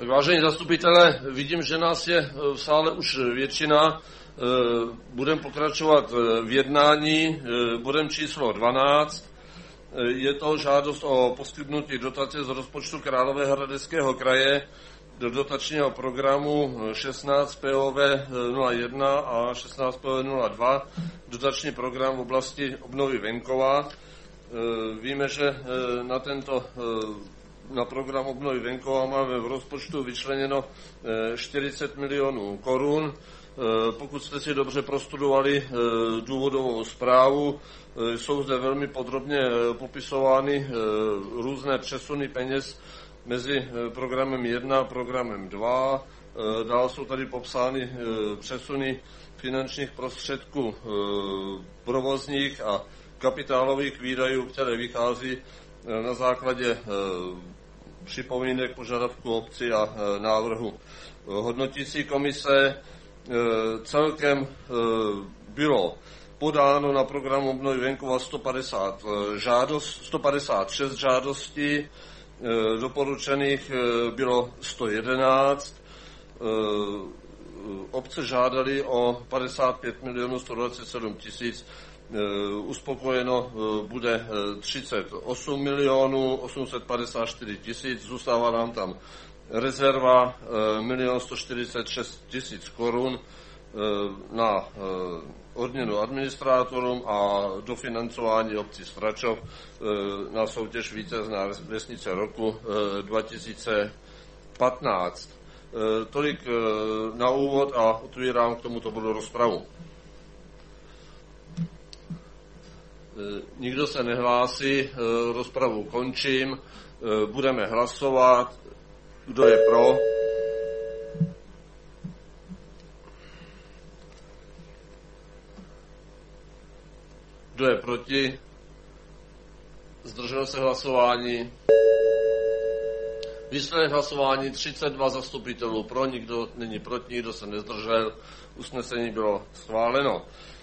Vážení zastupitelé, vidím, že nás je v sále už většina. Budeme pokračovat v jednání bodem číslo 12. Je to žádost o poskytnutí dotace z rozpočtu Královéhradeckého kraje do dotačního programu 16 POV 01 a 16 POV 02, dotační program v oblasti obnovy venkova. Víme, že na program obnovy venkova máme v rozpočtu vyčleněno 40 milionů korun. Pokud jste si dobře prostudovali důvodovou zprávu, jsou zde velmi podrobně popisovány různé přesuny peněz mezi programem 1 a programem 2. Dál jsou tady popsány přesuny finančních prostředků provozních a kapitálových výdajů, které vychází na základě připomínek, požadavků obcí a návrhu hodnotící komise. Celkem bylo podáno na program obnovy venkova 156 žádostí, doporučených bylo 111. Obce žádali o 55 milionů 127 tisíc, uspokojeno bude 38 milionů 854 tisíc, zůstává nám tam rezerva 1 146 000 korun na odměnu administrátorům a dofinancování obcí Stračov na soutěž Vítězná vesnice roku 2015. Tolik na úvod a otvírám k tomuto bodu rozpravu. Nikdo se nehlásí, rozpravu končím, budeme hlasovat. Kdo je pro? Kdo je proti? Zdržel se hlasování? Výsledek hlasování 32 zastupitelů pro, nikdo není proti, nikdo se nezdržel. Usnesení bylo schváleno.